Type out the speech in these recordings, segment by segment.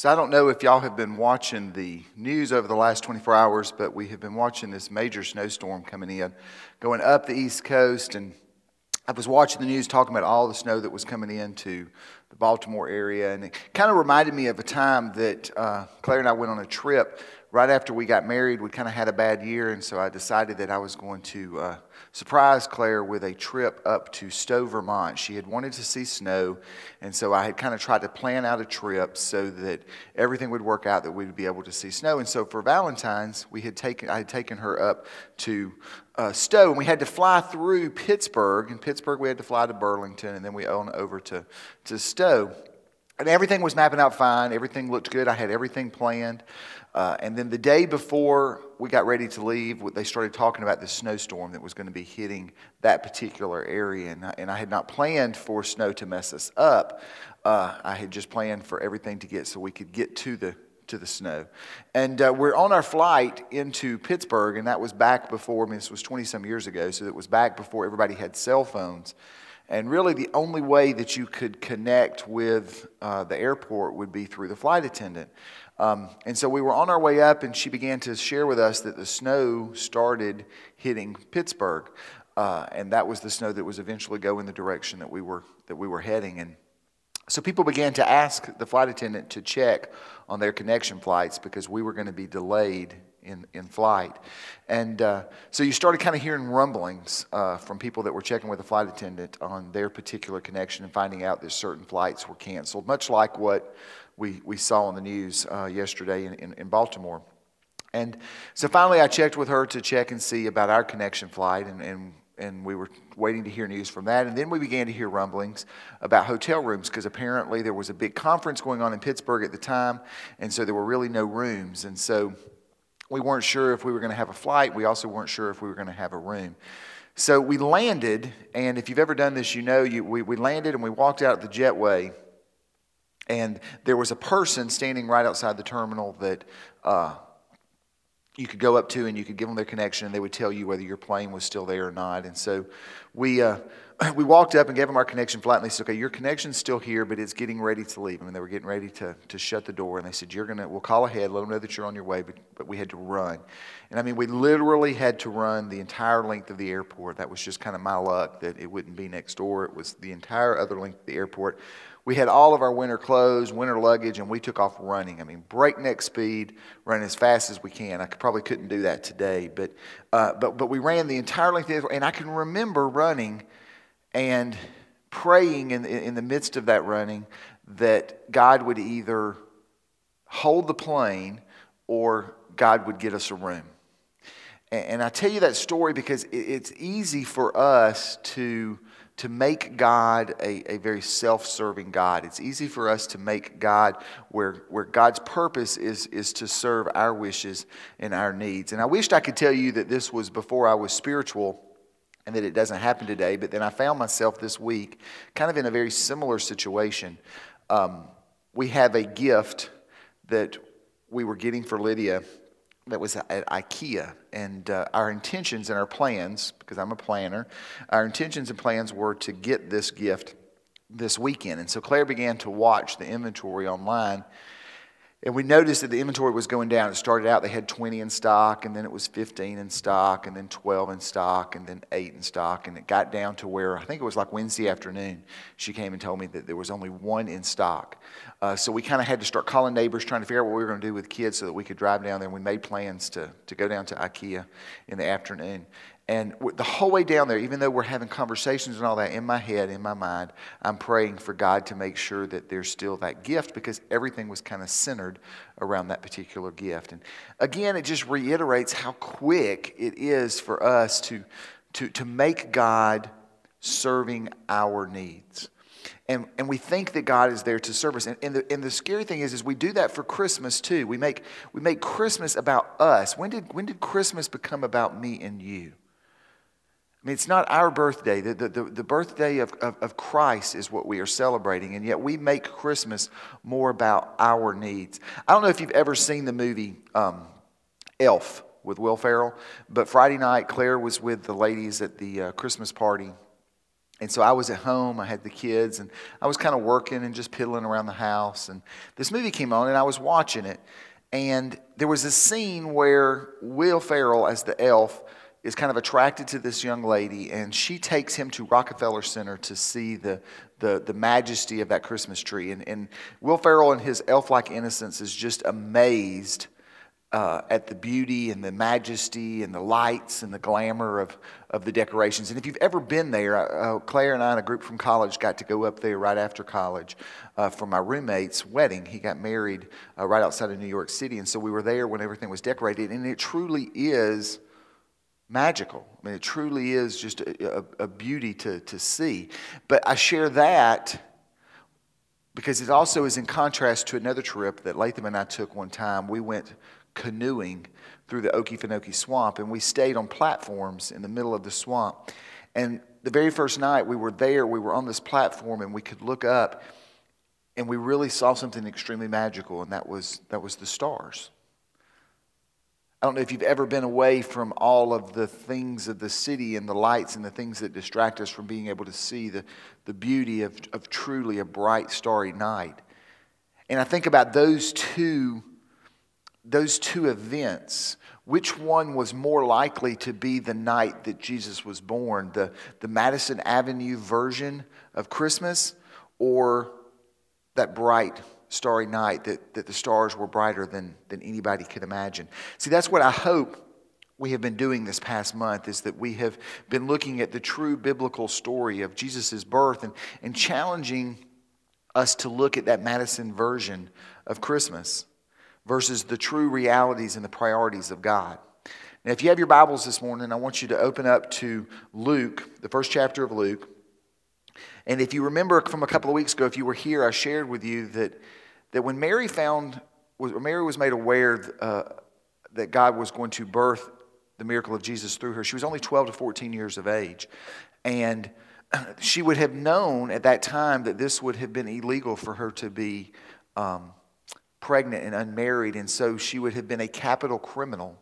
So I don't know if y'all have been watching the news over the last 24 hours, but we have been watching this major snowstorm coming in, going up the East Coast. And I was watching the news talking about all the snow that was coming into the Baltimore area. And it kind of reminded me of a time that Claire and I went on a trip right after we got married. We kind of had a bad year, and so I decided that I was going to surprise Claire with a trip up to Stowe, Vermont. She had wanted to see snow, and so I had kind of tried to plan out a trip so that everything would work out, that we would be able to see snow. And so for Valentine's, I had taken her up to Stowe, and we had to fly through Pittsburgh. In Pittsburgh, we had to fly to Burlington, and then we on over to Stowe. And everything was mapping out fine. Everything looked good. I had everything planned. And then the day before we got ready to leave, they started talking about the snowstorm that was going to be hitting that particular area. And I had not planned for snow to mess us up. I had just planned for everything to get so we could get to the snow. And we're on our flight into Pittsburgh, and that was back before, this was 20-some years ago, so it was back before everybody had cell phones. And really the only way that you could connect with the airport would be through the flight attendant. And so we were on our way up, and she began to share with us that the snow started hitting Pittsburgh. And that was the snow that was eventually going the direction that we were heading. And so people began to ask the flight attendant to check on their connection flights because we were going to be delayed in flight. And so you started kind of hearing rumblings from people that were checking with the flight attendant on their particular connection and finding out that certain flights were canceled, much like what we saw on the news yesterday in Baltimore. And so finally I checked with her to check and see about our connection flight, and we were waiting to hear news from that. And then we began to hear rumblings about hotel rooms because apparently there was a big conference going on in Pittsburgh at the time, and so there were really no rooms. And so we weren't sure if we were going to have a flight. We also weren't sure if we were going to have a room. So we landed, and if you've ever done this, you know we landed and we walked out the jetway, and there was a person standing right outside the terminal that you could go up to and you could give them their connection, and they would tell you whether your plane was still there or not. And so we walked up and gave them our connection flight, and they said, okay, your connection's still here, but it's getting ready to leave. I mean, they were getting ready to shut the door, and they said, we'll call ahead, let them know that you're on your way, but we had to run. And I mean, we literally had to run the entire length of the airport. That was just kind of my luck that it wouldn't be next door. It was the entire other length of the airport. We had all of our winter clothes, winter luggage, and we took off running. I mean, breakneck speed, running as fast as we can. I probably couldn't do that today, but we ran the entire length of the airport, and I can remember running and praying in the midst of that running that God would either hold the plane or God would get us a room. And I tell you that story because it's easy for us to make God a very self-serving God. It's easy for us to make God where God's purpose is to serve our wishes and our needs. And I wished I could tell you that this was before I was spiritual and that it doesn't happen today, but then I found myself this week kind of in a very similar situation. We have a gift that we were getting for Lydia that was at IKEA, and our intentions and our plans, because I'm a planner, our intentions and plans were to get this gift this weekend. And so Claire began to watch the inventory online, and we noticed that the inventory was going down. It started out, they had 20 in stock, and then it was 15 in stock, and then 12 in stock, and then 8 in stock, and it got down to where, I think it was like Wednesday afternoon, she came and told me that there was only 1 in stock. So we kind of had to start calling neighbors, trying to figure out what we were going to do with kids so that we could drive down there, and we made plans to go down to IKEA in the afternoon. And the whole way down there, even though we're having conversations and all that, in my head, in my mind, I'm praying for God to make sure that there's still that gift because everything was kind of centered around that particular gift. And again, it just reiterates how quick it is for us to make God serving our needs. And we think that God is there to serve us. And the scary thing is we do that for Christmas too. We make Christmas about us. When did Christmas become about me and you? I mean, it's not our birthday. The birthday of Christ is what we are celebrating, and yet we make Christmas more about our needs. I don't know if you've ever seen the movie Elf with Will Ferrell, but Friday night Claire was with the ladies at the Christmas party And so I was at home, I had the kids, and I was kind of working and just piddling around the house. And this movie came on, and I was watching it. And there was a scene where Will Ferrell, as the elf, is kind of attracted to this young lady, and she takes him to Rockefeller Center to see the majesty of that Christmas tree. And Will Ferrell, in his elf-like innocence, is just amazed at the beauty and the majesty and the lights and the glamour of the decorations. And if you've ever been there, Claire and I and a group from college got to go up there right after college for my roommate's wedding. He got married right outside of New York City, and so we were there when everything was decorated, and it truly is magical. I mean, it truly is just a beauty to see. But I share that because it also is in contrast to another trip that Latham and I took one time. We went canoeing through the Okefenokee Swamp, and we stayed on platforms in the middle of the swamp. And the very first night we were there, we were on this platform, and we could look up, and we really saw something extremely magical, and that was the stars. I don't know if you've ever been away from all of the things of the city and the lights and the things that distract us from being able to see the beauty of truly a bright, starry night. And I think about those two events. Which one was more likely to be the night that Jesus was born? The Madison Avenue version of Christmas, or that bright, starry night that the stars were brighter than anybody could imagine? See, that's what I hope we have been doing this past month, is that we have been looking at the true biblical story of Jesus' birth and challenging us to look at that Madison version of Christmas versus the true realities and the priorities of God. Now, if you have your Bibles this morning, I want you to open up to Luke, the first chapter of Luke. And if you remember from a couple of weeks ago, if you were here, I shared with you that when Mary was made aware that God was going to birth the miracle of Jesus through her, she was only 12 to 14 years of age. And she would have known at that time that this would have been illegal for her to be pregnant and unmarried, and so she would have been a capital criminal.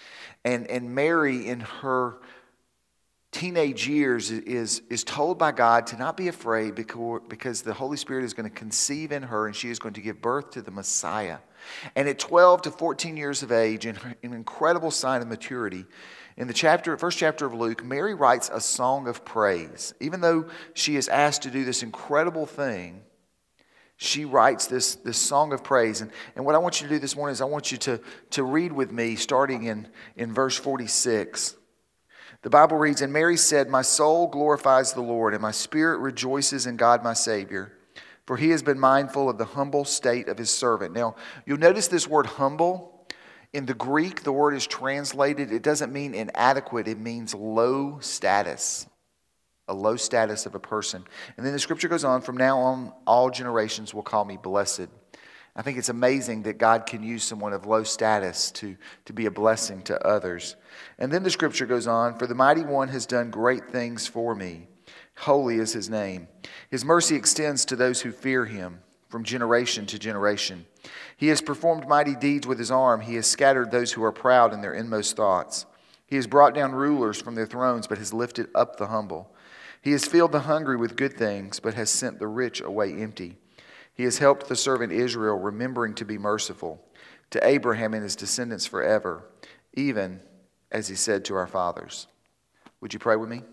And Mary, in her teenage years, is told by God to not be afraid because the Holy Spirit is going to conceive in her, and she is going to give birth to the Messiah. And at 12 to 14 years of age, in an incredible sign of maturity, in the first chapter of Luke, Mary writes a song of praise. Even though she is asked to do this incredible thing, she writes this song of praise. And what I want you to do this morning is I want you to read with me, starting in verse 46. The Bible reads, "And Mary said, 'My soul glorifies the Lord, and my spirit rejoices in God my Savior, for he has been mindful of the humble state of his servant.'" Now, you'll notice this word humble. In the Greek, the word is translated, it doesn't mean inadequate, it means low status. A low status of a person. And then the scripture goes on, "From now on, all generations will call me blessed." I think it's amazing that God can use someone of low status to be a blessing to others. And then the scripture goes on, "For the mighty one has done great things for me. Holy is his name. His mercy extends to those who fear him from generation to generation. He has performed mighty deeds with his arm. He has scattered those who are proud in their inmost thoughts. He has brought down rulers from their thrones, but has lifted up the humble. He has filled the hungry with good things, but has sent the rich away empty. He has helped the servant Israel, remembering to be merciful to Abraham and his descendants forever, even as he said to our fathers." Would you pray with me?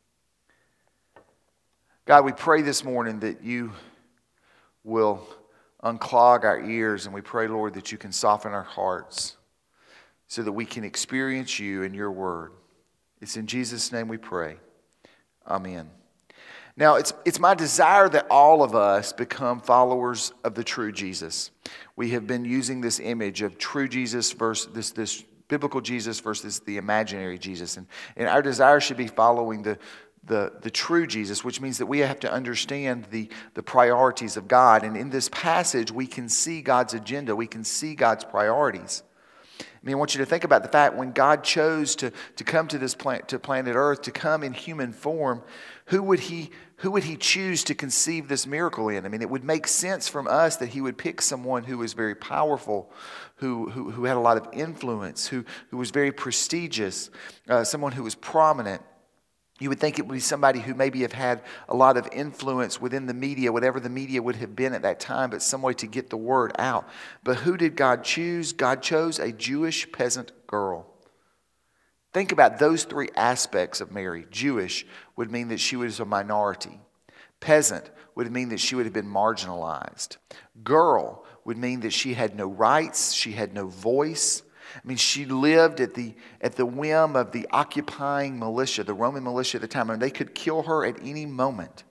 God, we pray this morning that you will unclog our ears, and we pray, Lord, that you can soften our hearts so that we can experience you and your word. It's in Jesus' name we pray. Amen. Now, it's my desire that all of us become followers of the true Jesus. We have been using this image of true Jesus versus this biblical Jesus versus the imaginary Jesus. And our desire should be following the true Jesus, which means that we have to understand the priorities of God. And in this passage, we can see God's agenda. We can see God's priorities. I mean, I want you to think about the fact when God chose to come to this planet Earth, to come in human form, who would he choose to conceive this miracle in? I mean, it would make sense from us that he would pick someone who was very powerful, who had a lot of influence, who was very prestigious, someone who was prominent. You would think it would be somebody who maybe have had a lot of influence within the media, whatever the media would have been at that time, but some way to get the word out. But who did God choose? God chose a Jewish peasant girl. Think about those three aspects of Mary. Jewish would mean that she was a minority. Peasant would mean that she would have been marginalized. Girl would mean that she had no rights, she had no voice. I mean, she lived at the whim of the occupying militia, the Roman militia at the time. I mean, they could kill her at any moment.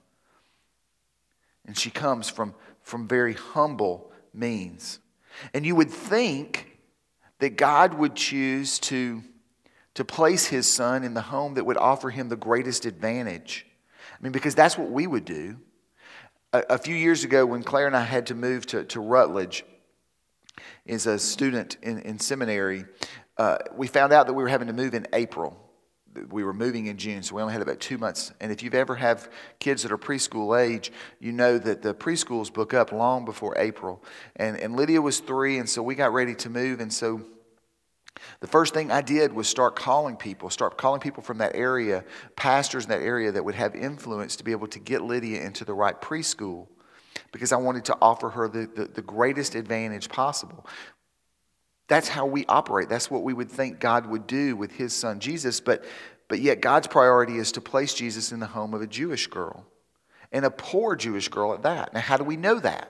And she comes from very humble means. And you would think that God would choose to place his son in the home that would offer him the greatest advantage. I mean, because that's what we would do. A few years ago, when Claire and I had to move to Rutledge as a student in seminary, we found out that we were having to move in April. We were moving in June, so we only had about 2 months. And if you've ever have kids that are preschool age, you know that the preschools book up long before April. And Lydia was 3, and so we got ready to move. And so the first thing I did was start calling people from that area, pastors in that area that would have influence to be able to get Lydia into the right preschool, because I wanted to offer her the greatest advantage possible. That's how we operate. That's what we would think God would do with his son Jesus, but yet God's priority is to place Jesus in the home of a Jewish girl, and a poor Jewish girl at that. Now, how do we know that?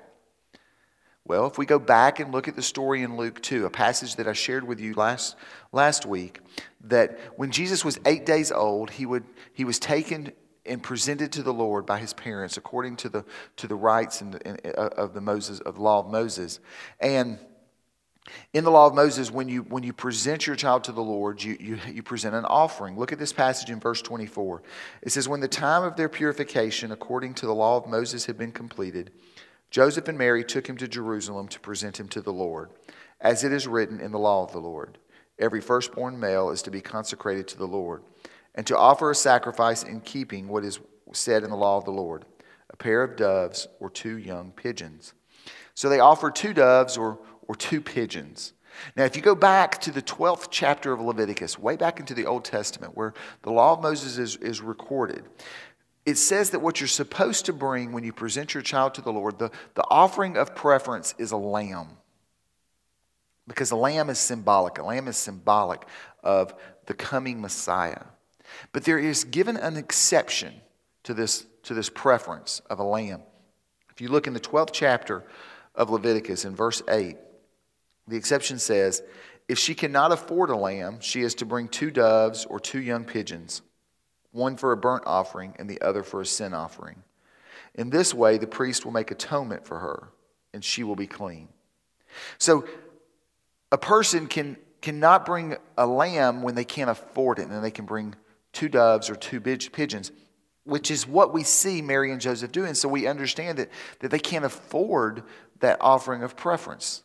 Well, if we go back and look at the story in Luke 2, a passage that I shared with you last week, that when Jesus was 8 days old, he was taken and presented to the Lord by his parents according to the rites of the law of Moses. And in the law of Moses, when you present your child to the Lord, you present an offering. Look at this passage in verse 24. It says, "When the time of their purification according to the law of Moses had been completed, Joseph and Mary took him to Jerusalem to present him to the Lord. As it is written in the law of the Lord, every firstborn male is to be consecrated to the Lord, and to offer a sacrifice in keeping what is said in the law of the Lord, a pair of doves or 2 young pigeons." So they offered 2 doves or 2 pigeons. Now, if you go back to the 12th chapter of Leviticus, way back into the Old Testament, where the law of Moses is recorded, it says that what you're supposed to bring when you present your child to the Lord, the offering of preference is a lamb. Because a lamb is symbolic. A lamb is symbolic of the coming Messiah. But there is given an exception to this preference of a lamb. If you look in the 12th chapter of Leviticus in verse 8, the exception says, if she cannot afford a lamb, she is to bring 2 doves or 2 young pigeons, one for a burnt offering and the other for a sin offering. In this way, the priest will make atonement for her, and she will be clean. So, a person cannot bring a lamb when they can't afford it, and then they can bring 2 doves or 2 pigeons, which is what we see Mary and Joseph doing. So we understand that they can't afford that offering of preference.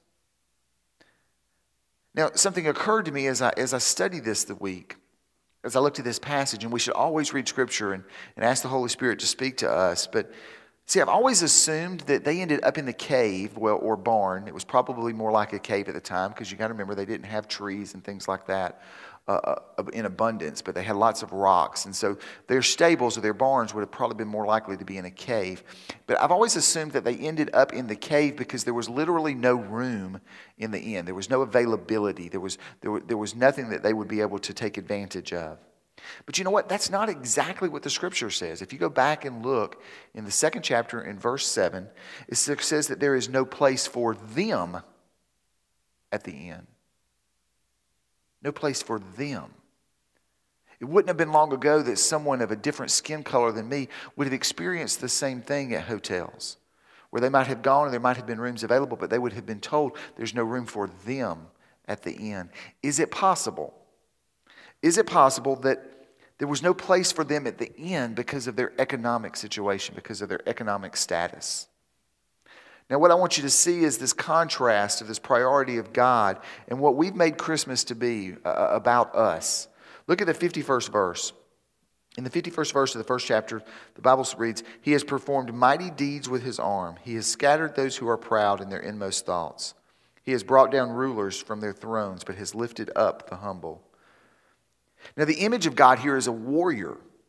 Now, something occurred to me as I studied this the week, as I looked at this passage, and we should always read Scripture and ask the Holy Spirit to speak to us. But see, I've always assumed that they ended up in the cave, or barn. It was probably more like a cave at the time, because you got to remember they didn't have trees and things like that in abundance, but they had lots of rocks. And so their stables or their barns would have probably been more likely to be in a cave. But I've always assumed that they ended up in the cave because there was literally no room in the inn. There was no availability. There was nothing that they would be able to take advantage of. But you know what? That's not exactly what the Scripture says. If you go back and look in the 2nd chapter in verse 7, it says that there is no place for them at the inn. No place for them. It wouldn't have been long ago that someone of a different skin color than me would have experienced the same thing at hotels, where they might have gone and there might have been rooms available, but they would have been told there's no room for them at the inn. Is it possible? Is it possible that there was no place for them at the inn because of their economic situation, because of their economic status? Now, what I want you to see is this contrast of this priority of God and what we've made Christmas to be about us. Look at the 51st verse. In the 51st verse of the 1st chapter, the Bible reads, "He has performed mighty deeds with his arm. He has scattered those who are proud in their inmost thoughts. He has brought down rulers from their thrones, but has lifted up the humble." Now, the image of God here is a warrior.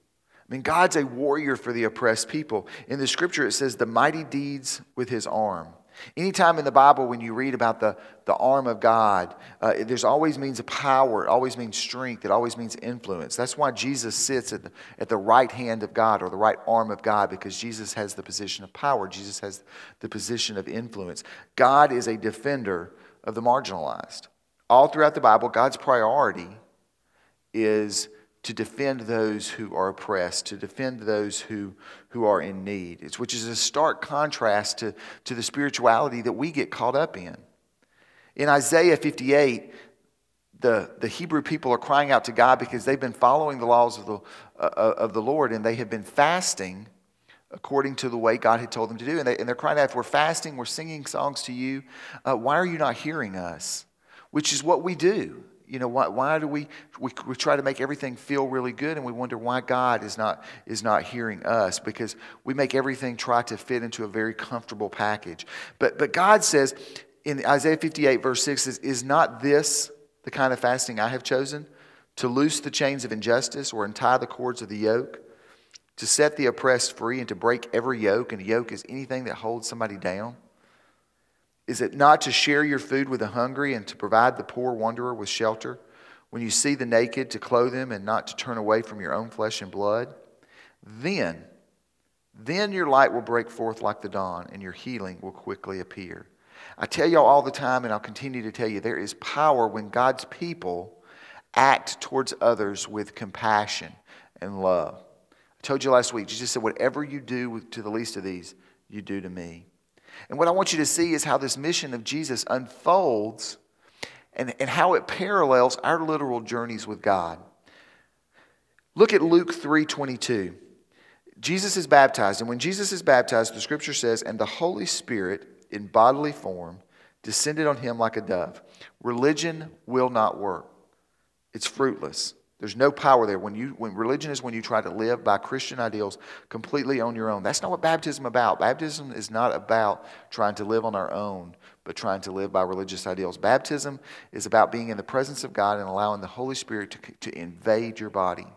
I mean, God's a warrior for the oppressed people. In the scripture, it says the mighty deeds with his arm. Anytime in the Bible when you read about the arm of God, there's always means a power. It always means strength. It always means influence. That's why Jesus sits at the right hand of God or the right arm of God, because Jesus has the position of power. Jesus has the position of influence. God is a defender of the marginalized. All throughout the Bible, God's priority is to defend those who are oppressed, to defend those who are in need. Which is a stark contrast to the spirituality that we get caught up in. In Isaiah 58, the Hebrew people are crying out to God because they've been following the laws of the Lord, and they have been fasting according to the way God had told them to do. And they're crying out, if we're fasting, we're singing songs to you, why are you not hearing us? Which is what we do. You know, why do we try to make everything feel really good, and we wonder why God is not hearing us, because we make everything try to fit into a very comfortable package. But God says in Isaiah 58 verse 6, is not this the kind of fasting I have chosen? To loose the chains of injustice or untie the cords of the yoke, to set the oppressed free and to break every yoke, and a yoke is anything that holds somebody down. Is it not to share your food with the hungry and to provide the poor wanderer with shelter? When you see the naked, to clothe them and not to turn away from your own flesh and blood? Then your light will break forth like the dawn, and your healing will quickly appear. I tell y'all all the time, and I'll continue to tell you, there is power when God's people act towards others with compassion and love. I told you last week, Jesus said, whatever you do to the least of these, you do to me. And what I want you to see is how this mission of Jesus unfolds and how it parallels our literal journeys with God. Look at Luke 3:22. Jesus is baptized, and when Jesus is baptized, the scripture says, and the Holy Spirit in bodily form descended on him like a dove. Religion will not work. It's fruitless. There's no power there. When religion is when you try to live by Christian ideals completely on your own. That's not what baptism is about. Baptism is not about trying to live on our own, but trying to live by religious ideals. Baptism is about being in the presence of God and allowing the Holy Spirit to invade your body.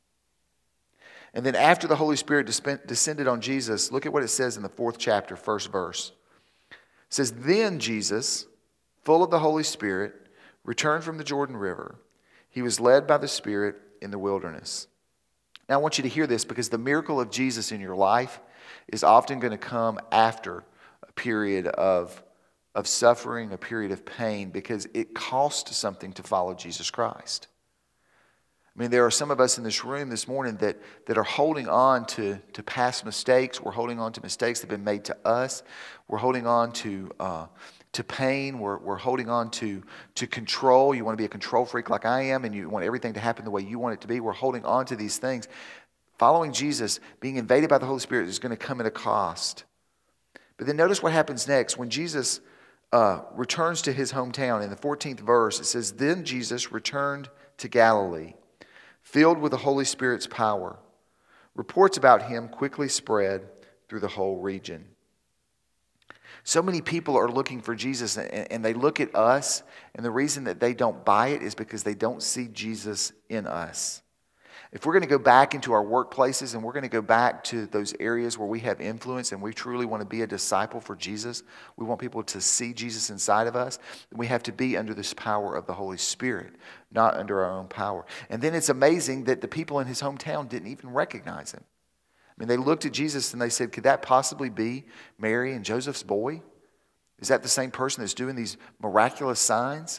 And then after the Holy Spirit descended on Jesus, look at what it says in the 4th chapter, 1st verse. It says, then Jesus, full of the Holy Spirit, returned from the Jordan River. He was led by the Spirit in the wilderness. Now I want you to hear this, because the miracle of Jesus in your life is often going to come after a period of suffering, a period of pain, because it costs something to follow Jesus Christ. I mean, there are some of us in this room this morning that are holding on to past mistakes. We're holding on to mistakes that have been made to us. We're holding on to pain. We're holding on to control. You want to be a control freak like I am, and you want everything to happen the way you want it to be. We're holding on to these things. Following Jesus, being invaded by the Holy Spirit, is going to come at a cost. But then notice what happens next. When Jesus returns to his hometown, in the 14th verse, it says, then Jesus returned to Galilee, filled with the Holy Spirit's power. Reports about him quickly spread through the whole region. So many people are looking for Jesus, and they look at us, and the reason that they don't buy it is because they don't see Jesus in us. If we're going to go back into our workplaces, and we're going to go back to those areas where we have influence and we truly want to be a disciple for Jesus, we want people to see Jesus inside of us, then we have to be under this power of the Holy Spirit, not under our own power. And then it's amazing that the people in his hometown didn't even recognize him. I mean, they looked at Jesus and they said, could that possibly be Mary and Joseph's boy? Is that the same person that's doing these miraculous signs?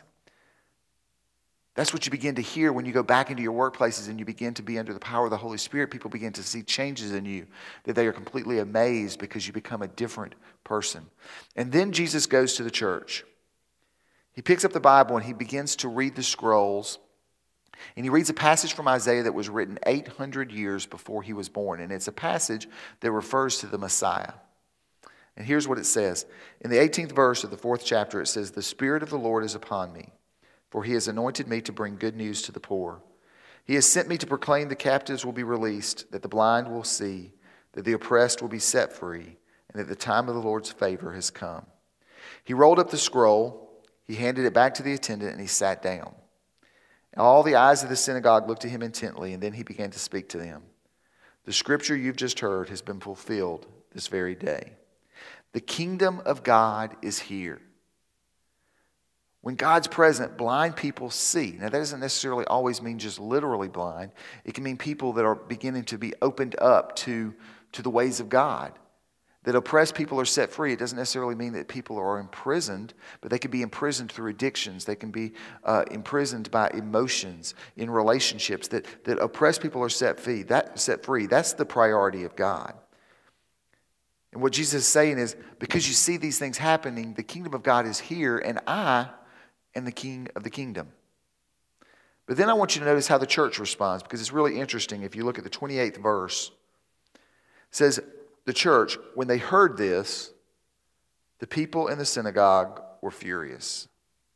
That's what you begin to hear when you go back into your workplaces and you begin to be under the power of the Holy Spirit. People begin to see changes in you, that they are completely amazed because you become a different person. And then Jesus goes to the church. He picks up the Bible and he begins to read the scrolls. And he reads a passage from Isaiah that was written 800 years before he was born. And it's a passage that refers to the Messiah. And here's what it says. In the 18th verse of the 4th chapter, it says, the Spirit of the Lord is upon me, for he has anointed me to bring good news to the poor. He has sent me to proclaim the captives will be released, that the blind will see, that the oppressed will be set free, and that the time of the Lord's favor has come. He rolled up the scroll, he handed it back to the attendant, and he sat down. All the eyes of the synagogue looked at him intently, and then he began to speak to them. The scripture you've just heard has been fulfilled this very day. The kingdom of God is here. When God's present, blind people see. Now, that doesn't necessarily always mean just literally blind. It can mean people that are beginning to be opened up to the ways of God. That oppressed people are set free. It doesn't necessarily mean that people are imprisoned, but they can be imprisoned through addictions. They can be imprisoned by emotions in relationships. That oppressed people are set free. That's the priority of God. And what Jesus is saying is, because you see these things happening, the kingdom of God is here, and I am the king of the kingdom. But then I want you to notice how the church responds, because it's really interesting. If you look at the 28th verse, it says, the church, when they heard this, the people in the synagogue were furious.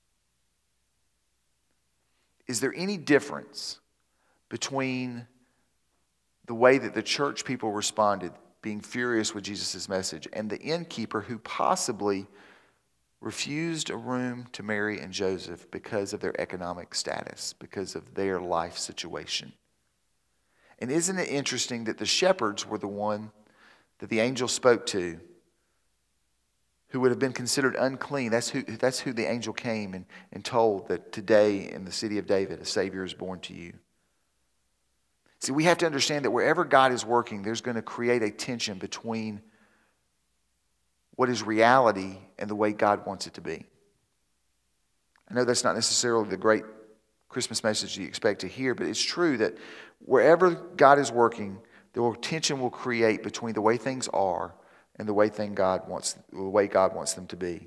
Is there any difference between the way that the church people responded, being furious with Jesus' message, and the innkeeper who possibly refused a room to Mary and Joseph because of their economic status, because of their life situation? And isn't it interesting that the shepherds were the one that the angel spoke to, who would have been considered unclean? That's who the angel came and told that today in the city of David a Savior is born to you. See, we have to understand that wherever God is working, there's going to create a tension between what is reality and the way God wants it to be. I know that's not necessarily the great Christmas message you expect to hear, but it's true that wherever God is working, tension will create between the way things are and the way God wants them to be.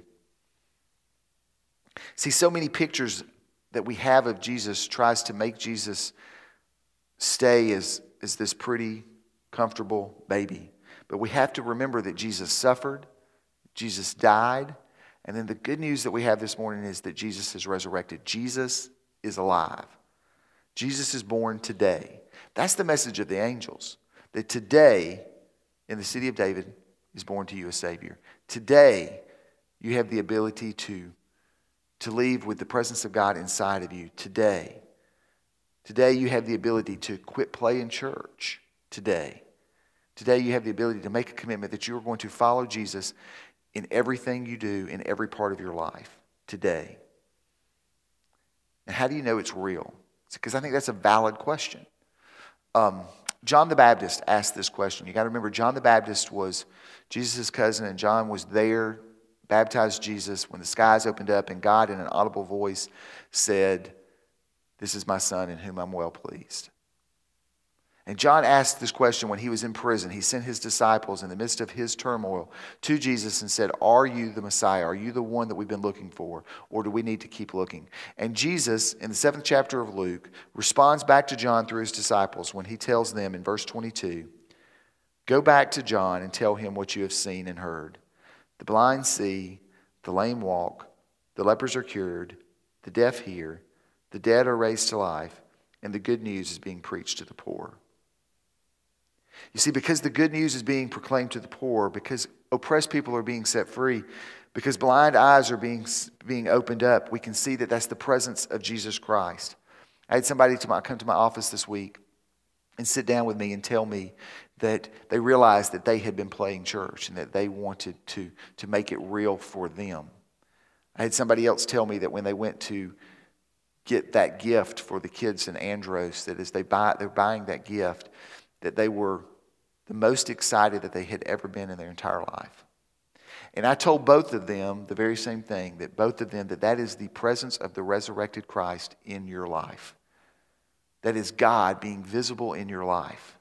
See, so many pictures that we have of Jesus tries to make Jesus stay as this pretty, comfortable baby. But we have to remember that Jesus suffered, Jesus died, and then the good news that we have this morning is that Jesus is resurrected. Jesus is alive. Jesus is born today. That's the message of the angels. That today, in the city of David, is born to you a Savior. Today, you have the ability to leave with the presence of God inside of you. Today, you have the ability to quit playing church. Today, you have the ability to make a commitment that you are going to follow Jesus in everything you do, in every part of your life. Today. And how do you know it's real? Because I think that's a valid question. John the Baptist asked this question. You got to remember, John the Baptist was Jesus' cousin, and John was there, baptized Jesus when the skies opened up, and God in an audible voice said, "This is my son in whom I'm well pleased." And John asked this question when he was in prison. He sent his disciples in the midst of his turmoil to Jesus and said, "Are you the Messiah? Are you the one that we've been looking for? Or do we need to keep looking?" And Jesus, in the 7th chapter of Luke, responds back to John through his disciples when he tells them in verse 22, "Go back to John and tell him what you have seen and heard. The blind see, the lame walk, the lepers are cured, the deaf hear, the dead are raised to life, and the good news is being preached to the poor." You see, because the good news is being proclaimed to the poor, because oppressed people are being set free, because blind eyes are being opened up, we can see that that's the presence of Jesus Christ. I had somebody come to my office this week and sit down with me and tell me that they realized that they had been playing church and that they wanted to make it real for them. I had somebody else tell me that when they went to get that gift for the kids in Andros, that as they're buying that gift, that they were the most excited that they had ever been in their entire life. And I told both of them the very same thing, that is the presence of the resurrected Christ in your life. That is God being visible in your life.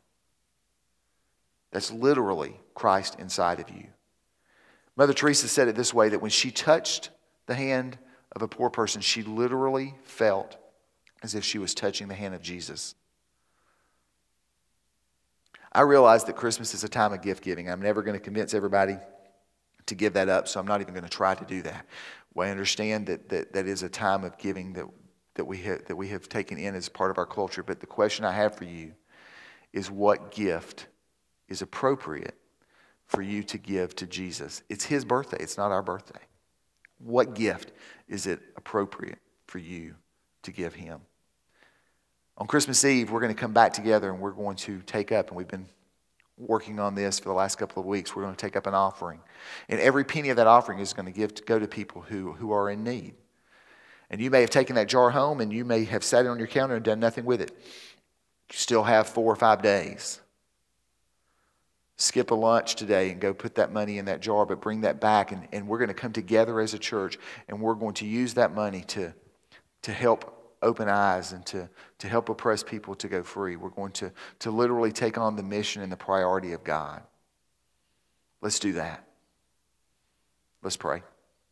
That's literally Christ inside of you. Mother Teresa said it this way, that when she touched the hand of a poor person, she literally felt as if she was touching the hand of Jesus. I realize that Christmas is a time of gift giving. I'm never going to convince everybody to give that up, so I'm not even going to try to do that. Well, I understand that is a time of giving that we have taken in as part of our culture. But the question I have for you is, what gift is appropriate for you to give to Jesus? It's his birthday. It's not our birthday. What gift is it appropriate for you to give him? On Christmas Eve, we're going to come back together and we're going to take up, and we've been working on this for the last couple of weeks. We're going to take up an offering. And every penny of that offering is going to go to people who are in need. And you may have taken that jar home and you may have sat it on your counter and done nothing with it. You still have 4 or 5 days. Skip a lunch today and go put that money in that jar, but bring that back. And we're going to come together as a church and we're going to use that money to help open eyes and to help oppressed people to go free. We're going to literally take on the mission and the priority of God. Let's do that. Let's pray.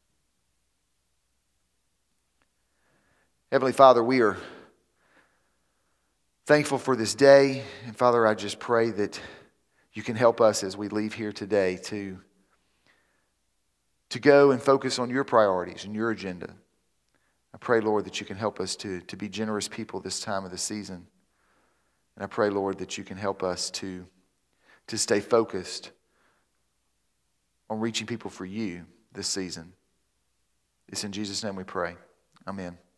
Heavenly Father, we are thankful for this day. And Father, I just pray that you can help us as we leave here today to go and focus on your priorities and your agenda. I pray, Lord, that you can help us to be generous people this time of the season. And I pray, Lord, that you can help us to stay focused on reaching people for you this season. It's in Jesus' name we pray. Amen.